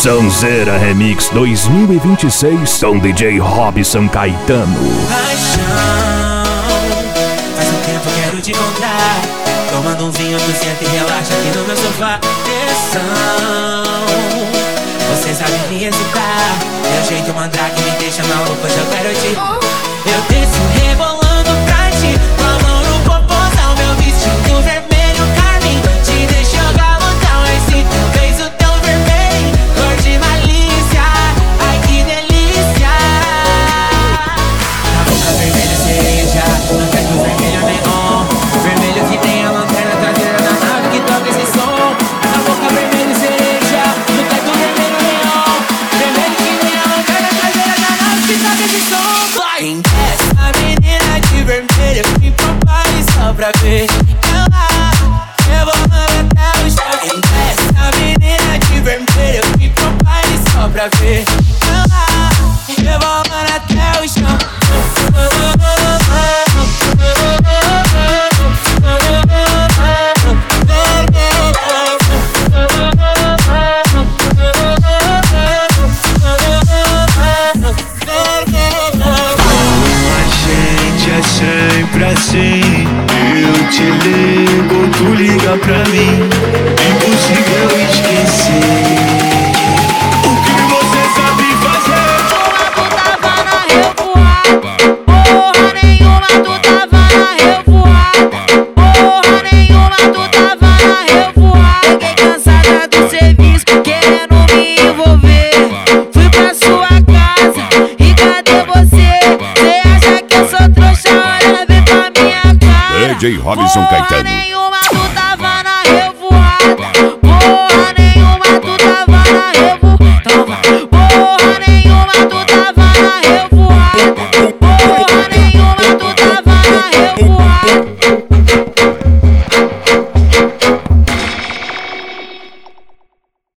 Sonzeira Remix 2026 com DJ Robson Caetano. Paixão, faz um tempo quero te encontrar. Tomando um vinho, tu senta e relaxa aqui no meu sofá. Atenção, você sabe me excitar. Meu jeito mandrake me deixa maluco, hoje eu quero te... Eu desço rebolando pra ti, com a mão no popozão, meu vestido vermelho carmim te deixa galantão, esse teu beijo tão vermelho, cor de malícia, ai que delícia. Na boca vermelha cereja, no teto vermelho neon, vermelho que tem a lanterna traseira da nave que toca esse som. Na boca vermelho cereja, no teto vermelho neon, vermelho que tem a lanterna traseira da nave que toca esse som. Essa menina de vermelho vem pro baile só pra ver ela rebolando até o chão. Essa menina de vermelho vem pro baile só pra ver ela rebolando até o chão. Sempre assim, eu te ligo, tu liga pra mim. Impossível esquecer o que você sabe fazer. Tu tava na revoada, porra nenhuma, tu tava na revoada, porra nenhuma, tu tava na revoada. Fiquei cansada do serviço, querendo me envolver. Fui pra sua casa e cadê você? Cê acha que eu sou trouxa? Olha, vem pra minha cara. DJ Robson Caetano.